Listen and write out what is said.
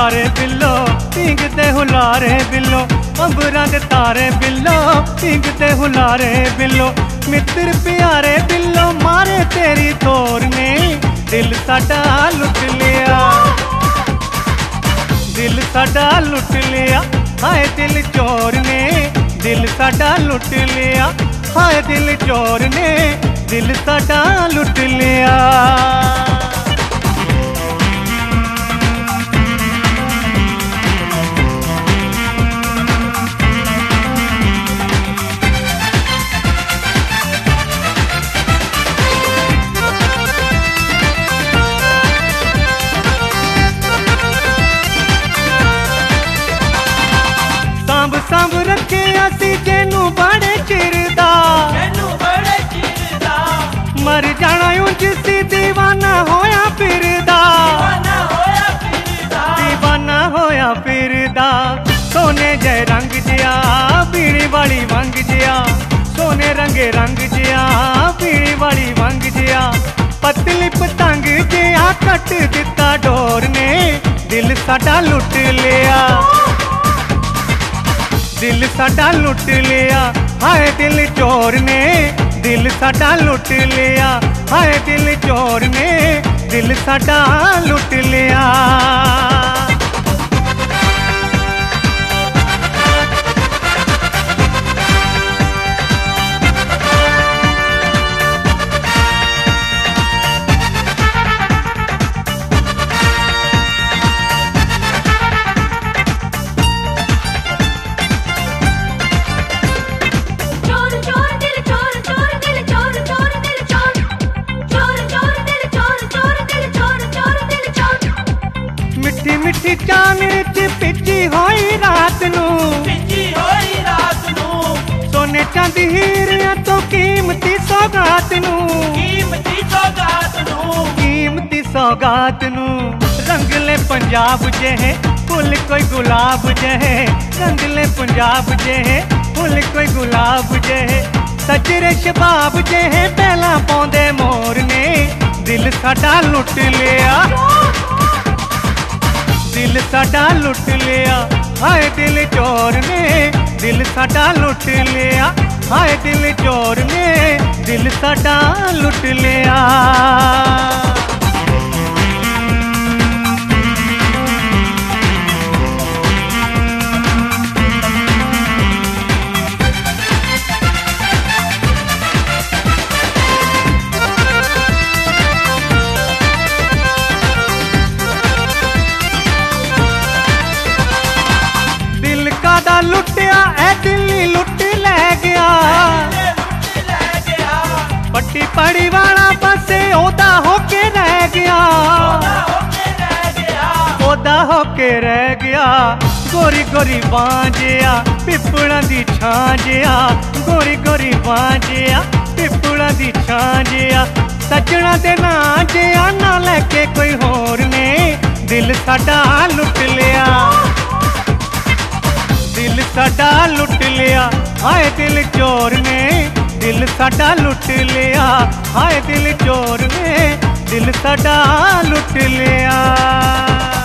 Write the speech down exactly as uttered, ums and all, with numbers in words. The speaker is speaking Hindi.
प्यारे बिल्लो पींगते हुलारे बिल्लो, अंबरां दे तारे बिल्लो पींगते हुलारे बिल्लो। मित्र प्यारे बिल्लो मारे तेरी तोर ने दिल साडा लुट लिया, दिल साडा लुट लिया। हाय दिल चोर ने दिल साडा लुट लिया, हाय दिल चोर ने दिल साडा लुट लिया। सांभ रखे असी जेनू बड़े चिरदा, मर जाना उंज सी दीवाना होया फिरदा, दीवाना होया फिरदा। सोने जय रंग जिया पीली वाली वंग जिया, सोने रंगे रंग जिया पीली वाली वंग जिया। पतली पतंग जिया कट दिता डोर ने दिल साडा लुट लिया, दिल साडा लुट लिया। हाय दिल चोर ने दिल साडा लुट लिया, हाय दिल चोर ने दिल साडा लुट लिया। मिठी मिठी चांदनी च पिची होई रात नू, पिची होई रात नू। सोने चांदी हीरियां तो कीमती सौगात नू, कीमती सौगात नू, कीमती सौगात नू। रंगले पंजाब जे है फुल कोई गुलाब जे है, रंगले पंजाब जे है फुल कोई गुलाब जे है। सजरे शबाब जे है पहला पौंदे मोर ने दिल साडा लुट लिया, दिल साडा लुट लिया। हाय दिल चोर ने दिल साडा लुट लिया, हाय दिल चोर ने दिल साडा लुट लिया। लुटिया ए दिल्ली लुट ले गया, पट्टी पड़ी वाला बसे ओदा होके रह गया, ओदा होके रह गया। गोरी गोरी बांजिया पिपड़ा दी छांजिया, गोरी गोरी बांजिया पिपड़ा दी छांजिया। सजना दे ना जिया ना लेके कोई होर ने दिल साडा लुट लिया, दिल साडा लुट लिया। हाय दिल चोर ने दिल साडा लुट लिया, हाय दिल चोर ने दिल साडा लुट लिया।